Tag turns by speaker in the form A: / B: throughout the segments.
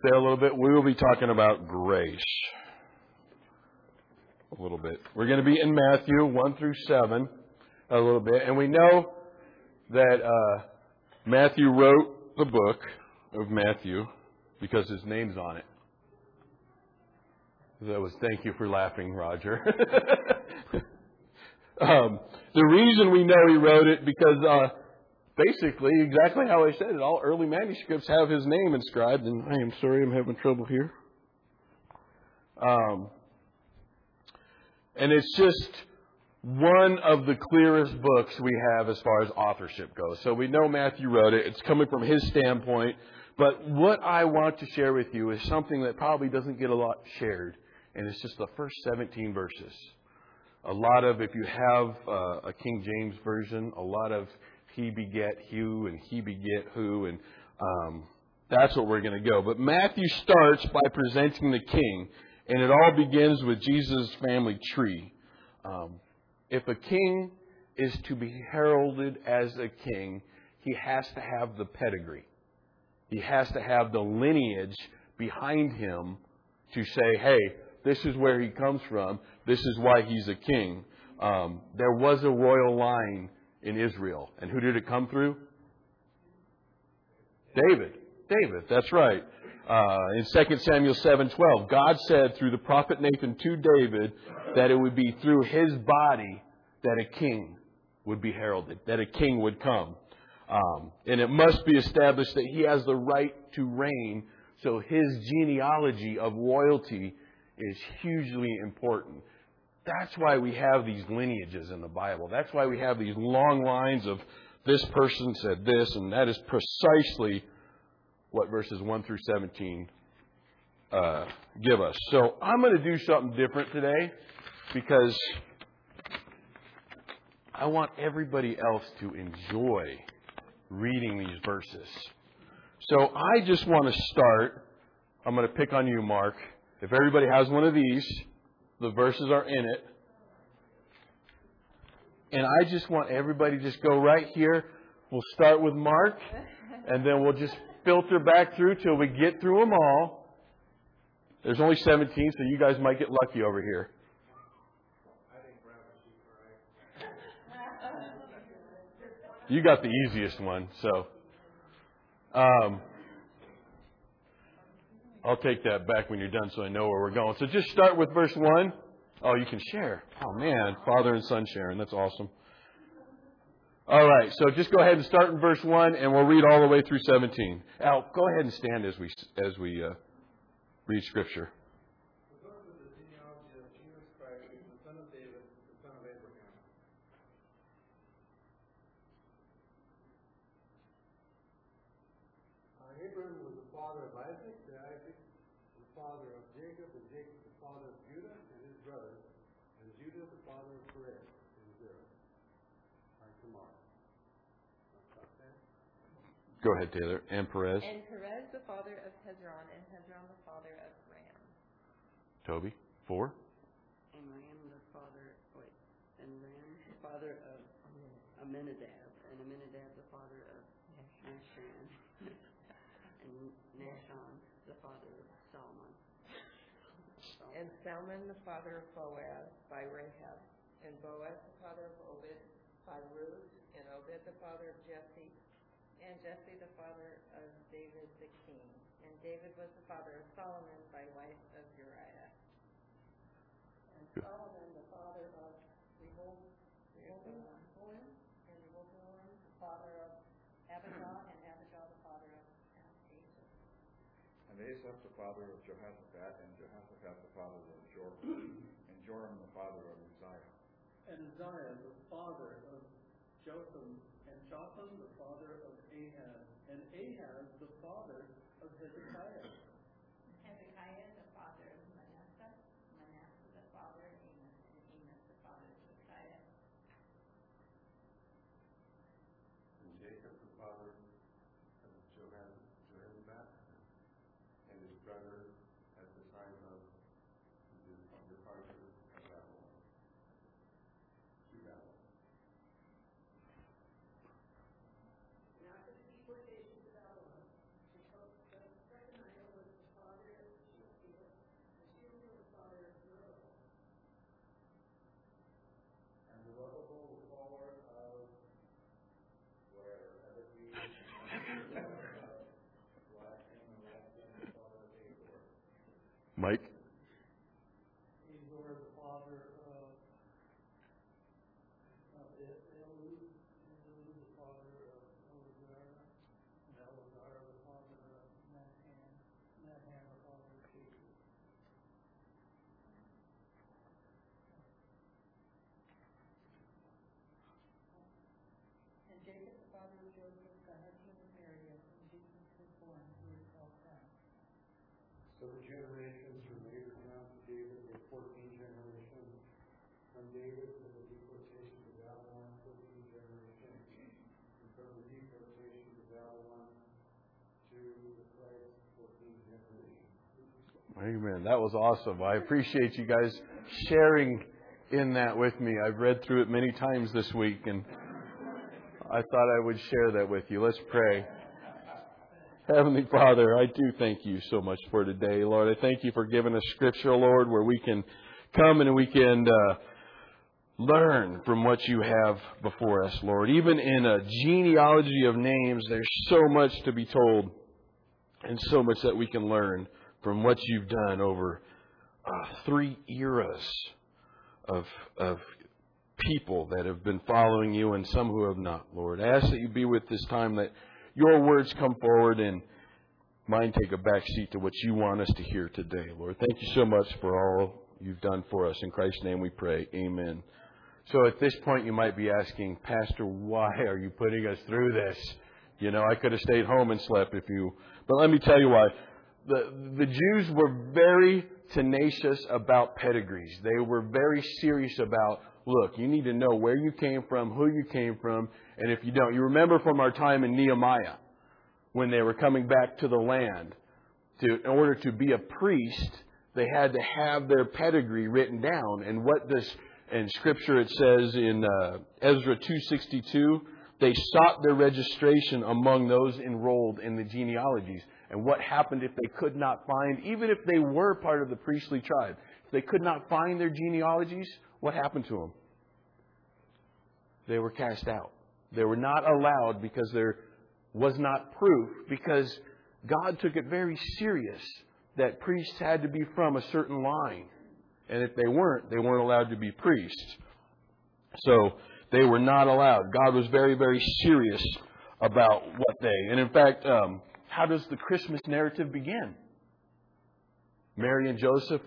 A: a little bit. We will be talking about grace a little bit. We're going to be in Matthew 1 through 7 a little bit. And we know that Matthew wrote the book of Matthew because his name's on it. That was, thank you for laughing, Roger. The reason we know he wrote it because basically, exactly how I said it, all early manuscripts have his name inscribed, and I am sorry I'm having trouble here. And it's just one of the clearest books we have as far as authorship goes. So we know Matthew wrote it. It's coming from his standpoint. But what I want to share with you is something that probably doesn't get a lot shared, and it's just the first 17 verses. A lot of, if you have a King James version, a lot of he beget who and he beget who, and that's what we're going to go. But Matthew starts by presenting the king, and it all begins with Jesus' family tree. If a king is to be heralded as a king, he has to have the pedigree. He has to have the lineage behind him to say, hey, this is where he comes from. This is why he's a king. There was a royal line in Israel. And who did it come through? David. David, that's right. In 2 Samuel 7:12, God said through the prophet Nathan to David that it would be through his body that a king would be heralded, that a king would come. And it must be established that he has the right to reign, so his genealogy of royalty is hugely important. That's why we have these lineages in the Bible. That's why we have these long lines of this person said this, and that is precisely what verses 1 through 17 give us. So I'm going to do something different today because I want everybody else to enjoy reading these verses. So I just want to start. I'm going to pick on you, Mark. If everybody has one of these, the verses are in it. And I just want everybody to just go right here. We'll start with Mark, and then we'll just filter back through till we get through them all. There's only 17, so you guys might get lucky over here. You got the easiest one, so I'll take that back when you're done so I know where we're going. So just start with verse 1. Oh, you can share. Oh, man. Father and son sharing. That's awesome. All right. So just go ahead and start in verse 1, and we'll read all the way through 17. Al, go ahead and stand as we read Scripture.
B: Abraham was the father of Isaac, Isaac the father of Jacob, and Jacob the father of Judah and his brothers, and Judah the father of Perez and Zerah. All right, tomorrow.
A: Go ahead, Taylor. And Perez.
C: And Perez the father of Hezron, and Hezron the father of Ram.
A: Toby, 4.
D: And Ram the father of Amminadab, and Amminadab the father of Nahshon, and Nahshon the father of Salmon.
C: And Salmon the father of Boaz by Rahab, and Boaz the father of Obed by Ruth, and Obed the father of Jesse, and Jesse the father of David the king. And David was the father of Solomon by wife of Uriah. And Solomon the father of Rehoboam, and Rehoboam the father of Abijah, and Abijah the father of Asa.
E: And Asaph the father of Jehoshaphat, and Jehoshaphat the father of Joram, and Joram the father of Uzziah.
B: And Uzziah the father of Jotham, and Jotham the father of Ahaz, and Ahaz the father of Hezekiah.
F: Hezekiah the father of Manasseh, Manasseh the father of Amos, and Amos the father of Josiah.
E: And Jacob the father of Jehoshaphat, and his brother at the time of the departure of Babylon. To Babylon.
B: And after the deportation to Babylon, Jeconiah was the
A: Mike?
B: Azor, the father of Elul, the father of Elazar, and Elazar, the father of Nathan, the father of Jacob.
F: And Jacob, the father of Joseph, the husband of Mary, of whom Jesus was born, who is called Son.
B: So the generations from Abraham to David were 14 generations. From David to the deportation to Babylon, 14 generations. And from the deportation to Babylon to the Christ, 14 generations.
A: Amen. That was awesome. I appreciate you guys sharing in that with me. I've read through it many times this week, and I thought I would share that with you. Let's pray. Heavenly Father, I do thank you so much for today, Lord. I thank you for giving us Scripture, Lord, where we can come and we can learn from what you have before us, Lord. Even in a genealogy of names, there's so much to be told and so much that we can learn from what you've done over 3 eras of people that have been following you and some who have not, Lord. I ask that you be with this time, that your words come forward and mine take a back seat to what you want us to hear today, Lord. Thank you so much for all you've done for us. In Christ's name we pray. Amen. So at this point you might be asking, Pastor, why are you putting us through this? You know, I could have stayed home and slept if you... But let me tell you why. The Jews were very tenacious about pedigrees. They were very serious about, look, you need to know where you came from, who you came from, and if you don't. You remember from our time in Nehemiah, when they were coming back to the land, in order to be a priest, they had to have their pedigree written down. And what does, in Scripture it says in Ezra 2:62, they sought their registration among those enrolled in the genealogies. And what happened if they could not find, even if they were part of the priestly tribe, if they could not find their genealogies, what happened to them? They were cast out. They were not allowed because there was not proof, because God took it very serious that priests had to be from a certain line. And if they weren't allowed to be priests. So they were not allowed. God was very, very serious about what they... And in fact, how does the Christmas narrative begin? Mary and Joseph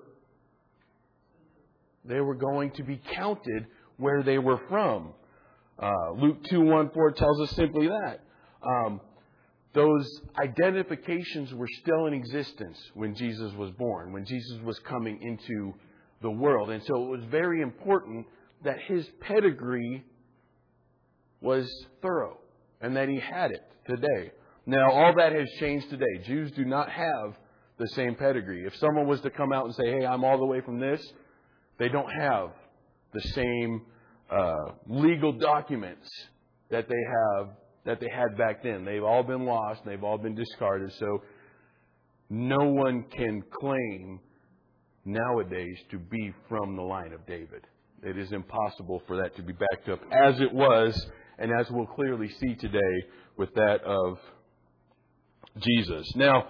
A: they were going to be counted where they were from. Luke 2:1-4 tells us simply that. Those identifications were still in existence when Jesus was born, when Jesus was coming into the world. And so it was very important that his pedigree was thorough and that he had it today. Now, all that has changed today. Jews do not have the same pedigree. If someone was to come out and say, hey, I'm all the way from this, they don't have the same legal documents that they had back then. They've all been lost. They've all been discarded. So no one can claim nowadays to be from the line of David. It is impossible for that to be backed up as it was, and as we'll clearly see today with that of Jesus. Now,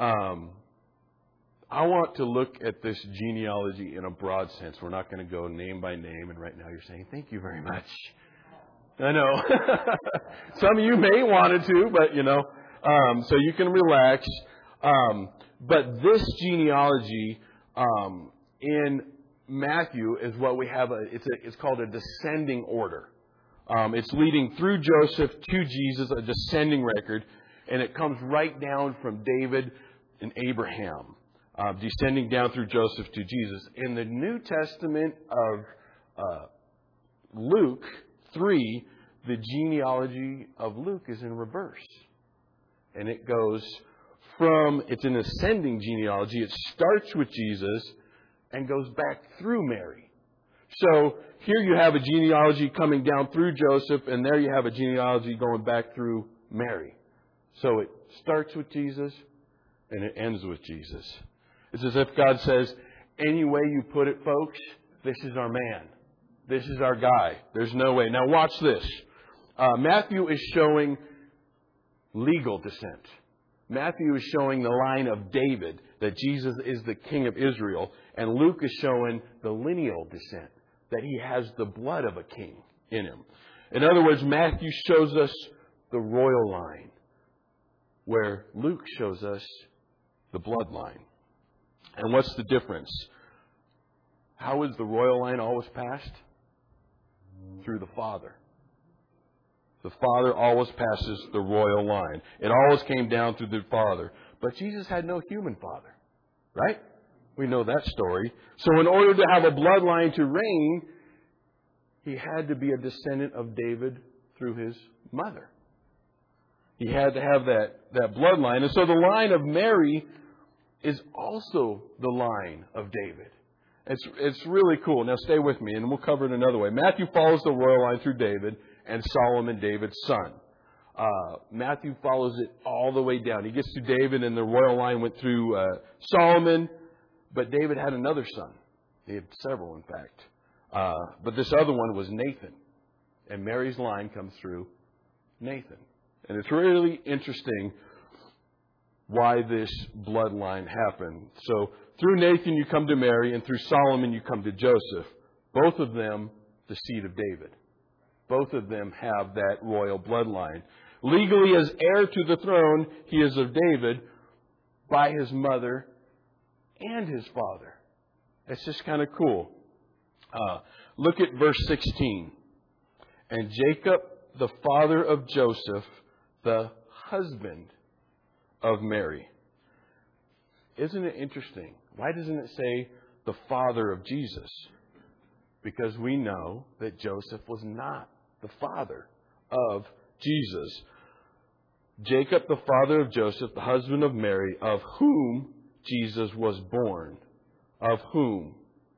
A: I want to look at this genealogy in a broad sense. We're not going to go name by name, and right now you're saying, thank you very much. I know. Some of you may want to, but so you can relax. But this genealogy in Matthew is what we have. It's called a descending order. It's leading through Joseph to Jesus, a descending record, and it comes right down from David and Abraham, descending down through Joseph to Jesus. In the New Testament of Luke 3, the genealogy of Luke is in reverse. And it goes it's an ascending genealogy. It starts with Jesus and goes back through Mary. So here you have a genealogy coming down through Joseph, and there you have a genealogy going back through Mary. So it starts with Jesus and it ends with Jesus. It's as if God says, any way you put it, folks, this is our man. This is our guy. There's no way. Now watch this. Matthew is showing legal descent. Matthew is showing the line of David, that Jesus is the king of Israel. And Luke is showing the lineal descent, that he has the blood of a king in him. In other words, Matthew shows us the royal line, where Luke shows us the bloodline. And what's the difference? How is the royal line always passed? Through the Father. The Father always passes the royal line. It always came down through the Father. But Jesus had no human father. Right? We know that story. So in order to have a bloodline to reign, he had to be a descendant of David through his mother. He had to have that bloodline. And so the line of Mary is also the line of David. It's really cool. Now stay with me and we'll cover it another way. Matthew follows the royal line through David and Solomon, David's son. Matthew follows it all the way down. He gets to David and the royal line went through Solomon, but David had another son. He had several, in fact. But this other one was Nathan. And Mary's line comes through Nathan. And it's really interesting why this bloodline happened. So through Nathan you come to Mary, and through Solomon you come to Joseph. Both of them the seed of David. Both of them have that royal bloodline. Legally as heir to the throne, he is of David by his mother and his father. It's just kind of cool. Look at verse 16. And Jacob, the father of Joseph, the husband of Mary. Isn't it interesting? Why doesn't it say the father of Jesus? Because we know that Joseph was not the father of Jesus. Jacob, the father of Joseph, the husband of Mary, of whom Jesus was born. Of whom?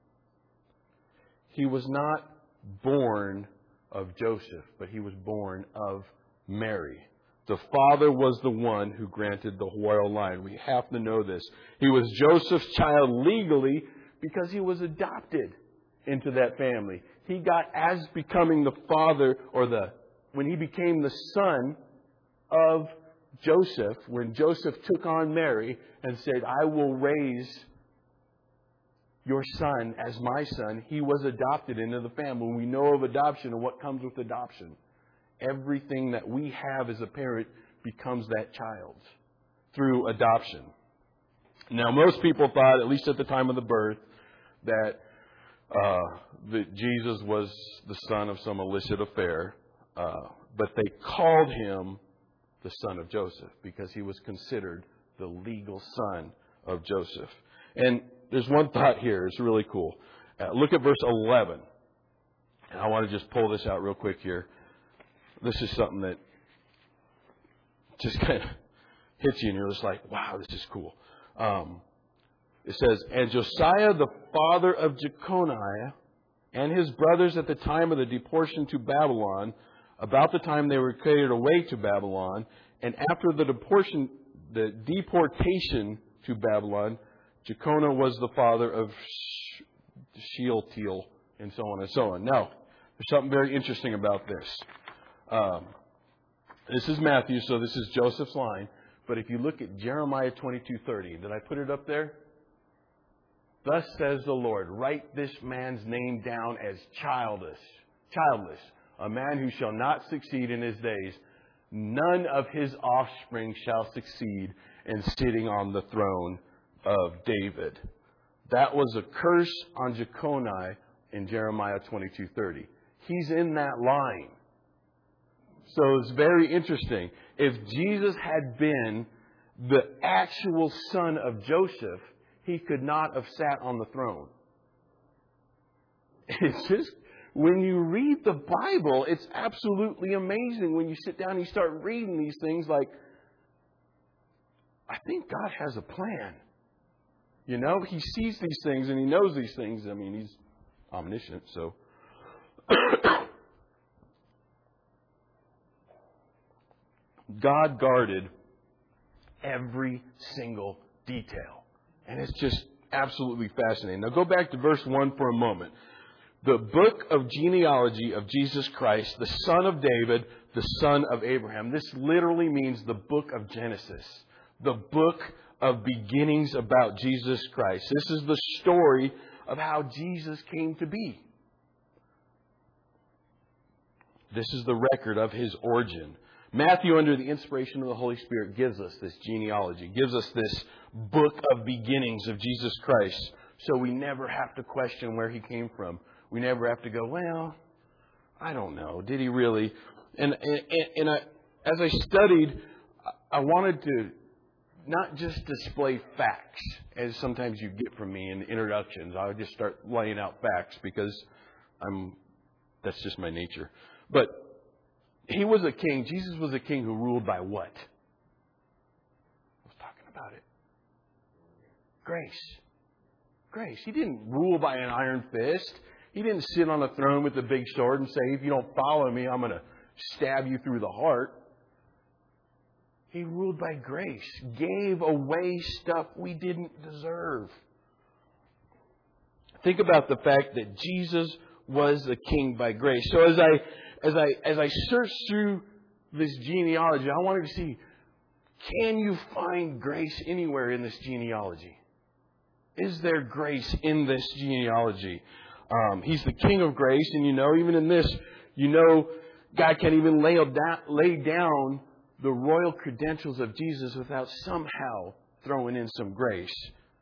A: He was not born of Joseph, but he was born of Mary. The father was the one who granted the royal line. We have to know this. He was Joseph's child legally because he was adopted into that family. He got, as becoming the father, when he became the son of Joseph, when Joseph took on Mary and said, I will raise your son as my son, he was adopted into the family. We know of adoption and what comes with adoption. Everything that we have as a parent becomes that child's through adoption. Now, most people thought, at least at the time of the birth, that Jesus was the son of some illicit affair, but they called him the son of Joseph because he was considered the legal son of Joseph. And there's one thought here. It's really cool. Look at verse 11. And I want to just pull this out real quick here. This is something that just kind of hits you and you're just like, wow, this is cool. It says, and Josiah, the father of Jeconiah, and his brothers at the time of the deportation to Babylon, about the time they were carried away to Babylon, and after the deportation to Babylon, Jeconiah was the father of Shealtiel, and so on and so on. Now, there's something very interesting about this. This is Matthew, so this is Joseph's line. But if you look at Jeremiah 22:30, did I put it up there? Thus says the Lord, write this man's name down as childless, a man who shall not succeed in his days. None of his offspring shall succeed in sitting on the throne of David. That was a curse on Jeconiah in Jeremiah 22:30. He's in that line. So it's very interesting. If Jesus had been the actual son of Joseph, he could not have sat on the throne. It's just, when you read the Bible, it's absolutely amazing when you sit down and you start reading these things like, I think God has a plan. You know, he sees these things and he knows these things. I mean, he's omniscient, so. God guarded every single detail. And it's just absolutely fascinating. Now go back to verse 1 for a moment. The book of genealogy of Jesus Christ, the son of David, the son of Abraham. This literally means the book of Genesis. the book of beginnings about Jesus Christ. This is the story of how Jesus came to be. This is the record of His origin. Matthew, under the inspiration of the Holy Spirit, gives us this genealogy, gives us this book of beginnings of Jesus Christ. So we never have to question where He came from. We never have to go, well, I don't know. Did He really? And as I studied, I wanted to not just display facts, as sometimes you get from me in introductions. I would just start laying out facts because that's just my nature. But He was a king. Jesus was a king who ruled by what? I was talking about it. Grace. Grace. He didn't rule by an iron fist. He didn't sit on a throne with a big sword and say, if you don't follow me, I'm going to stab you through the heart. He ruled by grace. Gave away stuff we didn't deserve. Think about the fact that Jesus was the king by grace. So as I searched through this genealogy, I wanted to see, can you find grace anywhere in this genealogy? Is there grace in this genealogy? He's the King of grace, and even in this, God can't even lay down the royal credentials of Jesus without somehow throwing in some grace.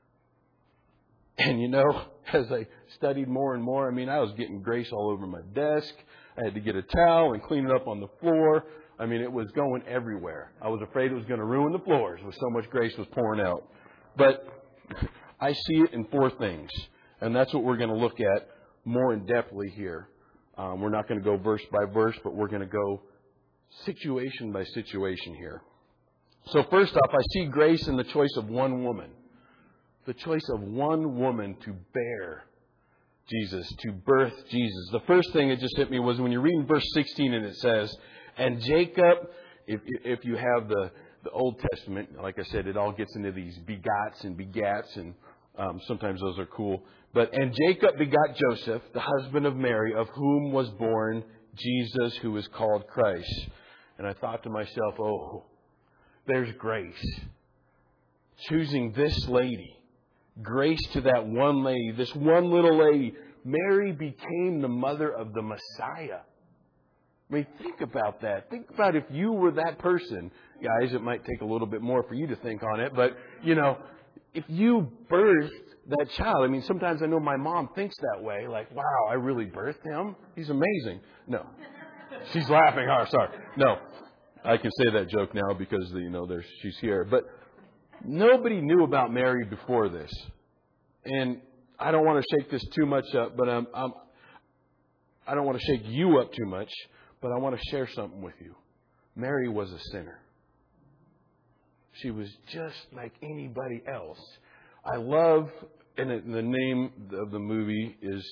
A: And as I studied more and more, I was getting grace all over my desk. I had to get a towel and clean it up on the floor. It was going everywhere. I was afraid it was going to ruin the floors with so much grace was pouring out. But I see it in 4 things. And that's what we're going to look at more in depthly here. We're not going to go verse by verse, but we're going to go situation by situation here. So first off, I see grace in the choice of one woman. The choice of one woman to bear Jesus, to birth Jesus. The first thing that just hit me was when you read in verse 16 and it says, and Jacob, if you have the Old Testament, like I said, it all gets into these begots and begats, and sometimes those are cool. And Jacob begot Joseph, the husband of Mary, of whom was born Jesus, who is called Christ. And I thought to myself, oh, there's grace. Choosing this lady. Grace to that one lady, this one little lady. Mary became the mother of the Messiah. Think about that. Think about if you were that person. Guys, it might take a little bit more for you to think on it. But, if you birthed that child. Sometimes I know my mom thinks that way. Like, wow, I really birthed him? He's amazing. No. She's laughing. Oh, sorry. No. I can say that joke now because, she's here. But nobody knew about Mary before this. And I don't want to shake this too much up, but I don't want to shake you up too much, but I want to share something with you. Mary was a sinner. She was just like anybody else. I love, and the name of the movie is,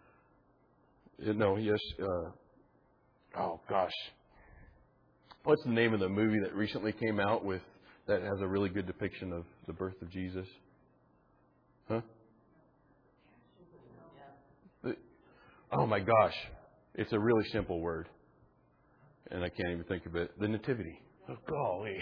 A: oh gosh. What's the name of the movie that recently came out that has a really good depiction of the birth of Jesus? Huh? Oh my gosh. It's a really simple word. And I can't even think of it. The Nativity. Oh, golly.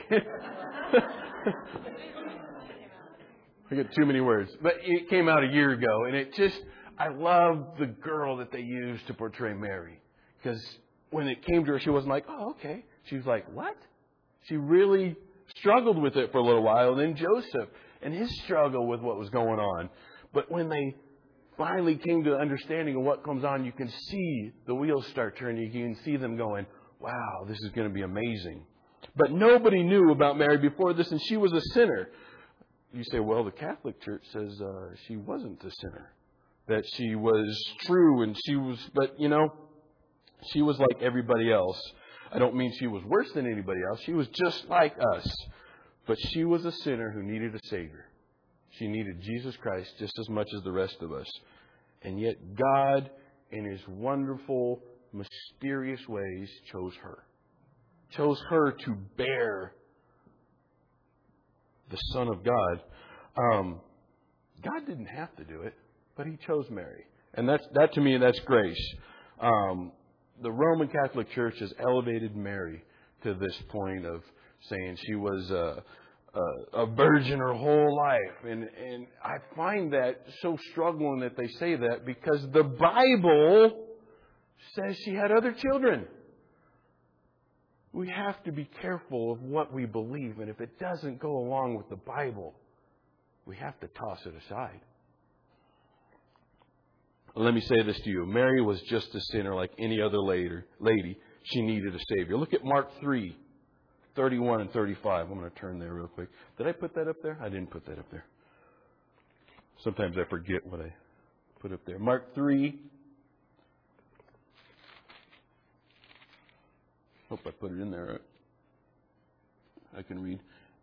A: I get too many words. But it came out a year ago. And I love the girl that they used to portray Mary. Because when it came to her, she wasn't like, oh, okay. She was like, what? She really struggled with it for a little while. And then Joseph and his struggle with what was going on. But when they finally came to the understanding of what comes on, you can see the wheels start turning. You can see them going, wow, this is going to be amazing. But nobody knew about Mary before this, and she was a sinner. You say, well, the Catholic Church says she wasn't a sinner. That she was true, and she was like everybody else. I don't mean she was worse than anybody else. She was just like us. But she was a sinner who needed a Savior. She needed Jesus Christ just as much as the rest of us. And yet God, in His wonderful, mysterious ways, chose her. Chose her to bear the Son of God. God didn't have to do it, but He chose Mary. And that to me, that's grace. The Roman Catholic Church has elevated Mary to this point of saying she was a virgin her whole life. And I find that so struggling that they say that, because the Bible says she had other children. We have to be careful of what we believe. And if it doesn't go along with the Bible, we have to toss it aside. Let me say this to you. Mary was just a sinner like any other lady. She needed a Savior. Look at Mark 3, 31 and 35. I'm going to turn there real quick. Did I put that up there? I didn't put that up there. Sometimes I forget what I put up there. Mark 3. Hope I put it in there. I can read.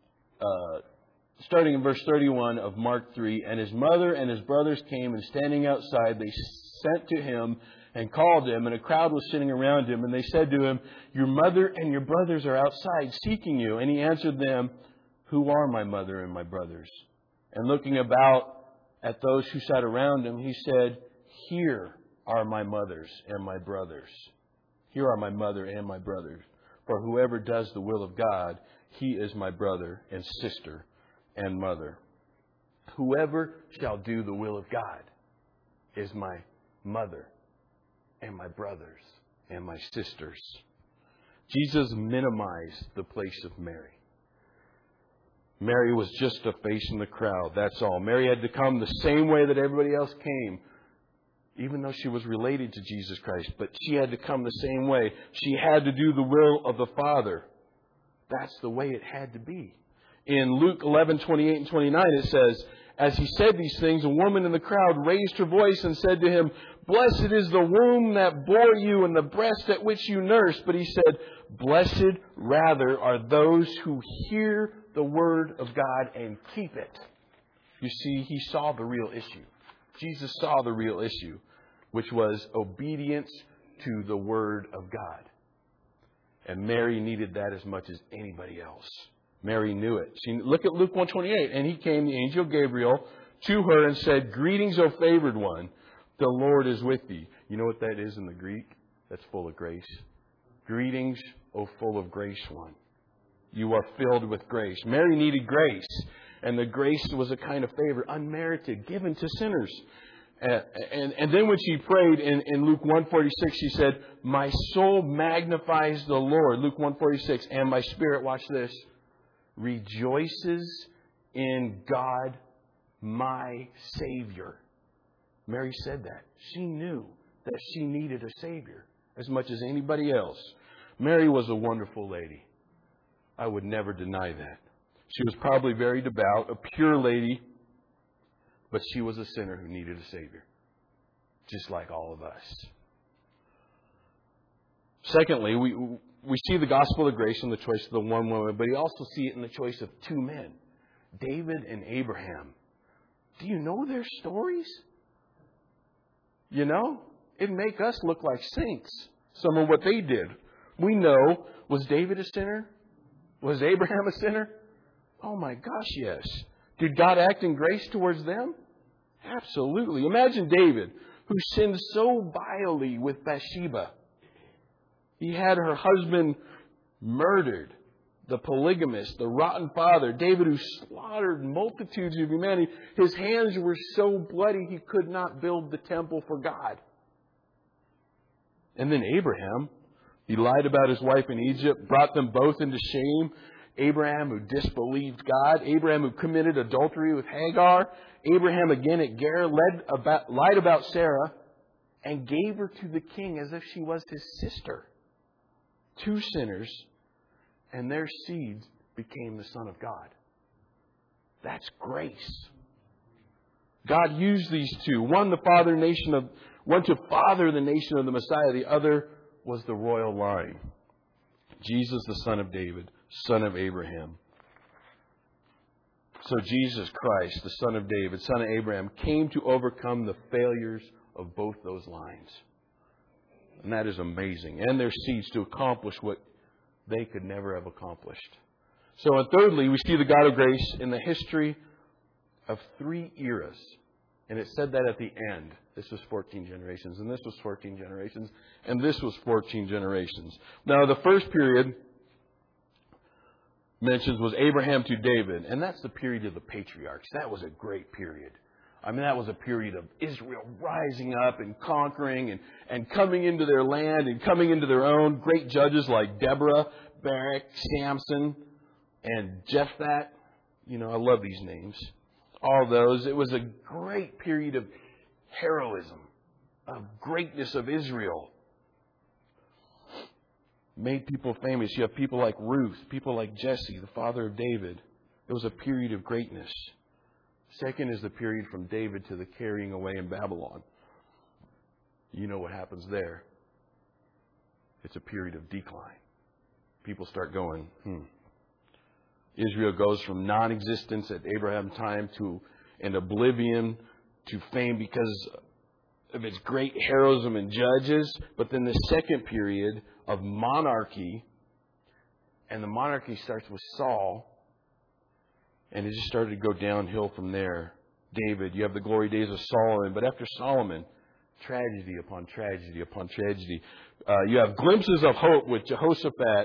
A: Starting in verse 31 of Mark 3, and his mother and his brothers came, and standing outside, they sent to him and called him, and a crowd was sitting around him, and they said to him, your mother and your brothers are outside seeking you. And he answered them, who are my mother and my brothers? And looking about at those who sat around him, he said, here are my mothers and my brothers. Here are my mother and my brothers. For whoever does the will of God, he is my brother and sister and mother. Whoever shall do the will of God is my mother and my brothers and my sisters. Jesus minimized the place of Mary. Mary was just a face in the crowd, that's all. Mary had to come the same way that everybody else came, even though she was related to Jesus Christ. But she had to come the same way. She had to do the will of the Father. That's the way it had to be. In Luke 11:28 and 29, it says, as he said these things, a woman in the crowd raised her voice and said to him, blessed is the womb that bore you and the breast at which you nursed. But he said, blessed rather are those who hear the word of God and keep it. You see, he saw the real issue. Jesus saw the real issue, which was obedience to the word of God. And Mary needed that as much as anybody else. Mary knew it. Look at Luke 1:28. And he came, the angel Gabriel, to her and said, greetings, O favored one, the Lord is with thee. You know what that is in the Greek? That's full of grace. Greetings, O full of grace one. You are filled with grace. Mary needed grace. And the grace was a kind of favor, unmerited, given to sinners. And then when she prayed in Luke 1:46, she said, my soul magnifies the Lord. Luke 1:46. And my spirit, watch this, rejoices in God, my Savior. Mary said that. She knew that she needed a Savior as much as anybody else. Mary was a wonderful lady. I would never deny that. She was probably very devout, a pure lady, but she was a sinner who needed a Savior, just like all of us. Secondly, we see the gospel of grace in the choice of the one woman, but we also see it in the choice of two men, David and Abraham. Do you know their stories? You know, it'd make us look like saints, some of what they did. We know, was David a sinner? Was Abraham a sinner? Oh my gosh, yes. Did God act in grace towards them? Absolutely. Imagine David, who sinned so vilely with Bathsheba. He had her husband murdered, the polygamist, the rotten father. David, who slaughtered multitudes of humanity. His hands were so bloody he could not build the temple for God. And then Abraham, he lied about his wife in Egypt, brought them both into shame. Abraham, who disbelieved God. Abraham, who committed adultery with Hagar. Abraham, again at Gerar, lied about Sarah and gave her to the king as if she was his sister. Two sinners, and their seed became the Son of God. That's grace. God used these two. One to father the nation of the Messiah. The other was the royal line. Jesus, the son of David, son of Abraham. So Jesus Christ, the son of David, son of Abraham, came to overcome the failures of both those lines. And that is amazing. And their seeds to accomplish what they could never have accomplished. So, and thirdly, we see the God of grace in the history of 3 eras. And it said that at the end. This was 14 generations, and this was 14 generations, and this was 14 generations. Now, the first period mentions was Abraham to David. And that's the period of the patriarchs. That was a great period. I mean, that was a period of Israel rising up and conquering and coming into their land and coming into their own. Great judges like Deborah, Barak, Samson, and Jephthah. You know, I love these names. All those. It was a great period of heroism, of greatness of Israel. Made people famous. You have people like Ruth, people like Jesse, the father of David. It was a period of greatness. Second is the period from David to the carrying away in Babylon. You know what happens there. It's a period of decline. People start going, Israel goes from non-existence at Abraham's time to an oblivion to fame because of its great heroism and judges. But then the second period of monarchy, and the monarchy starts with Saul, and it just started to go downhill from there. David, you have the glory days of Solomon, but after Solomon, tragedy upon tragedy upon tragedy. You have glimpses of hope with Jehoshaphat,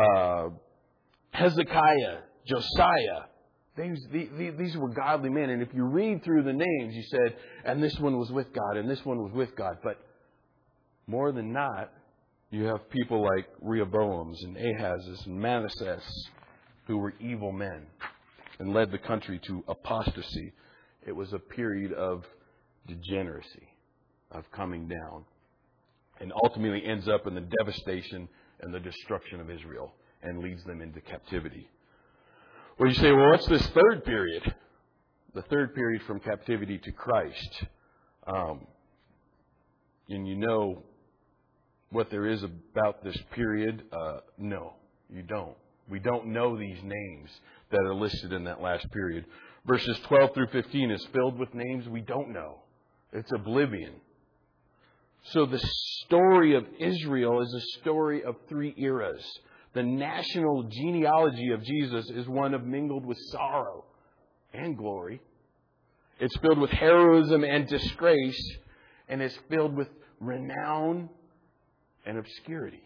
A: Hezekiah, Josiah. These were godly men. And if you read through the names, you said, and this one was with God, and this one was with God. But more than not, you have people like Rehoboams and Ahazes and Manasseh who were evil men and led the country to apostasy. It was a period of degeneracy, of coming down, and ultimately ends up in the devastation and the destruction of Israel and leads them into captivity. Well, you say, well, what's this third period? The third period from captivity to Christ. And you know what there is about this period? No, you don't. We don't know these names that are listed in that last period. Verses 12 through 15 is filled with names we don't know. It's oblivion. So the story of Israel is a story of three eras. The national genealogy of Jesus is one of mingled with sorrow and glory. It's filled with heroism and disgrace, and it's filled with renown and obscurity.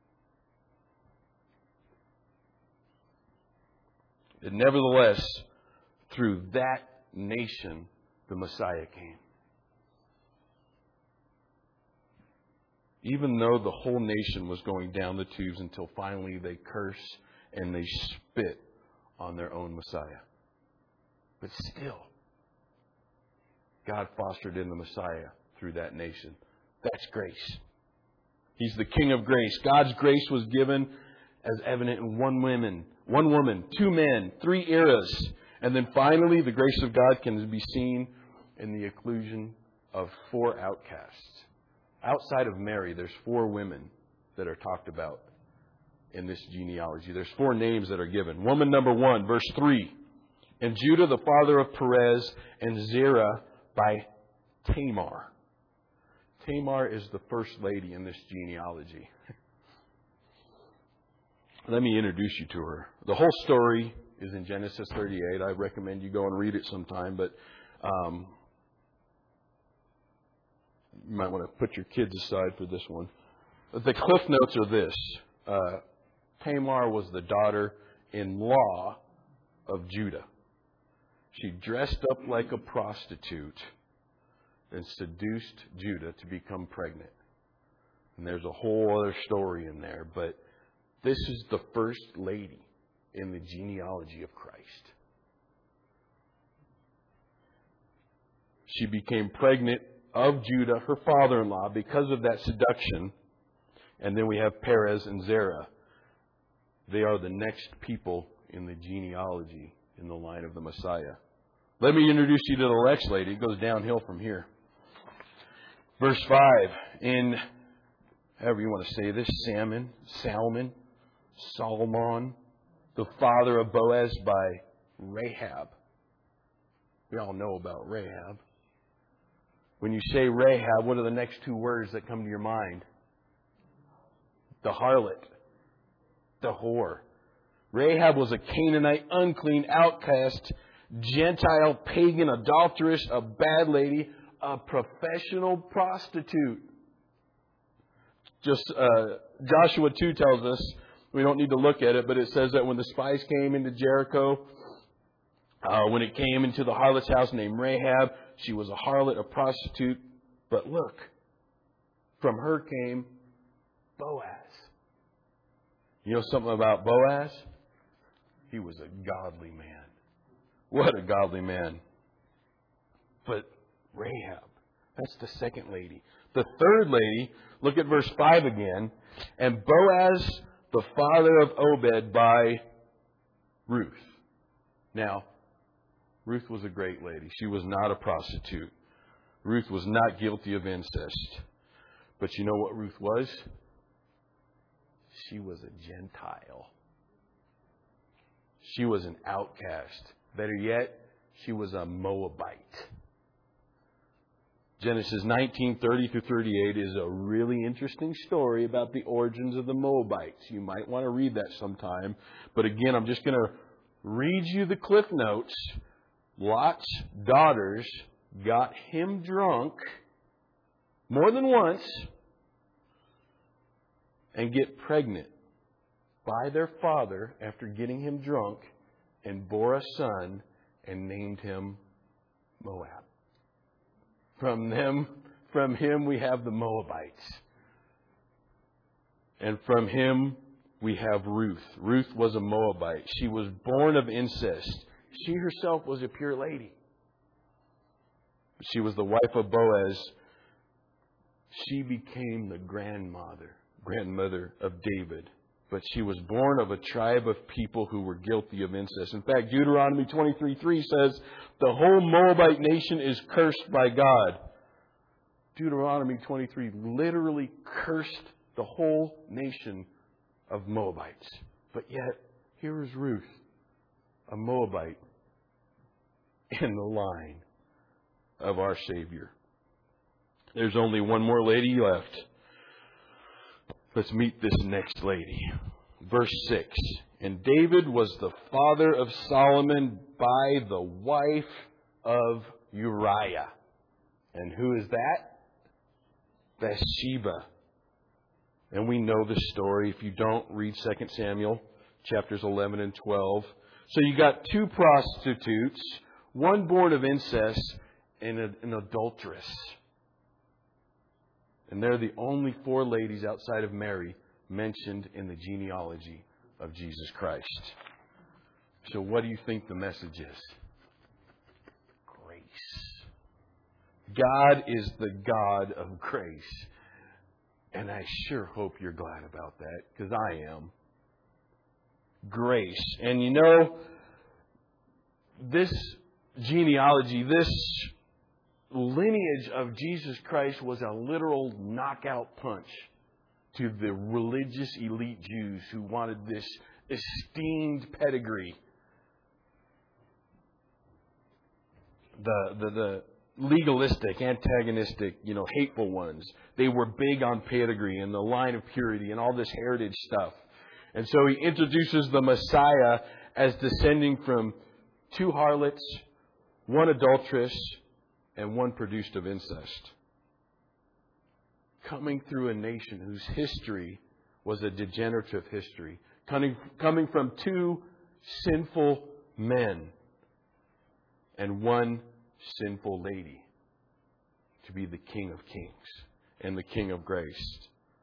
A: And nevertheless, through that nation, the Messiah came. Even though the whole nation was going down the tubes until finally they curse and they spit on their own Messiah. But still, God fostered in the Messiah through that nation. That's grace. He's the King of grace. God's grace was given as evident in one woman, two men, three eras. And then finally, the grace of God can be seen in the inclusion of four outcasts. Outside of Mary, there's four women that are talked about in this genealogy. There's four names that are given. Woman number 1, verse 3. And Judah, the father of Perez, and Zerah by Tamar. Tamar is the first lady in this genealogy. Let me introduce you to her. The whole story is in Genesis 38. I recommend you go and read it sometime, but you might want to put your kids aside for this one. The cliff notes are this. Tamar was the daughter-in-law of Judah. She dressed up like a prostitute and seduced Judah to become pregnant. And there's a whole other story in there, but this is the first lady in the genealogy of Christ. She became pregnant of Judah, her father-in-law, because of that seduction. And then we have Perez and Zerah. They are the next people in the genealogy in the line of the Messiah. Let me introduce you to the next lady. It goes downhill from here. Verse 5, in, however you want to say this, Solomon, the father of Boaz by Rahab. We all know about Rahab. When you say Rahab, what are the next two words that come to your mind? The harlot, the whore. Rahab was a Canaanite, unclean, outcast, Gentile, pagan, adulteress, a bad lady, a professional prostitute. Just Joshua 2 tells us We don't need to look at it, but it says that when the spies came into Jericho, when it came into the harlot's house named Rahab, she was a harlot, a prostitute. But look, from her came Boaz. You know something about Boaz? He was a godly man. What a godly man. But Rahab, that's the second lady. The third lady, look at verse 5 again. And Boaz, the father of Obed, by Ruth. Now, Ruth was a great lady. She was not a prostitute. Ruth was not guilty of incest. But you know what Ruth was? She was a Gentile. She was an outcast. Better yet, she was a Moabite. Genesis 19:30 through 38 is a really interesting story about the origins of the Moabites. You might want to read that sometime. But again, I'm just going to read you the cliff notes. Lot's daughters got him drunk more than once and get pregnant by their father after getting him drunk, and bore a son and named him Moab. From him we have the Moabites. And from him we have Ruth. Ruth was a Moabite. She was born of incest. She herself was a pure lady. She was the wife of Boaz. She became the grandmother of David. But she was born of a tribe of people who were guilty of incest. In fact, Deuteronomy 23:3 says, the whole Moabite nation is cursed by God. Deuteronomy 23 literally cursed the whole nation of Moabites. But yet, here is Ruth, a Moabite, in the line of our Savior. There's only one more lady left. Let's meet this next lady. Verse 6. And David was the father of Solomon by the wife of Uriah. And who is that? Bathsheba. And we know the story. If you don't, read 2 Samuel chapters 11 and 12. So you got two prostitutes, one born of incest, and an adulteress. And they're the only four ladies outside of Mary mentioned in the genealogy of Jesus Christ. So what do you think the message is? Grace. God is the God of grace. And I sure hope you're glad about that, because I am. Grace. And you know, this genealogy, this lineage of Jesus Christ was a literal knockout punch to the religious elite Jews who wanted this esteemed pedigree. The legalistic, antagonistic, hateful ones. They were big on pedigree and the line of purity and all this heritage stuff. And so he introduces the Messiah as descending from two harlots, one adulteress, and one produced of incest. Coming through a nation whose history was a degenerative history. Coming from two sinful men and one sinful lady to be the King of Kings and the King of Grace.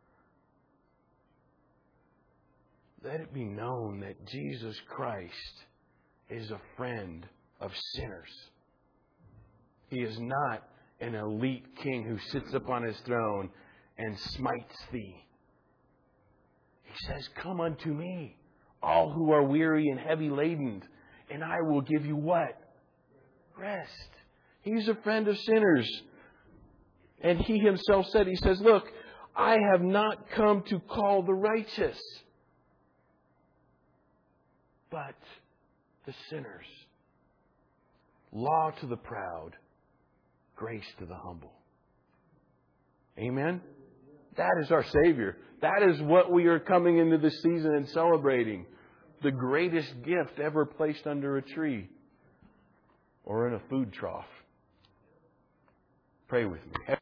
A: Let it be known that Jesus Christ is a friend of sinners. He is not an elite king who sits upon his throne and smites thee. He says, come unto me, all who are weary and heavy laden, and I will give you what? Rest. He's a friend of sinners. And he himself said, he says, look, I have not come to call the righteous, but the sinners. Law to the proud, grace to the humble. Amen? That is our Savior. That is what we are coming into this season and celebrating. The greatest gift ever placed under a tree or in a food trough. Pray with me.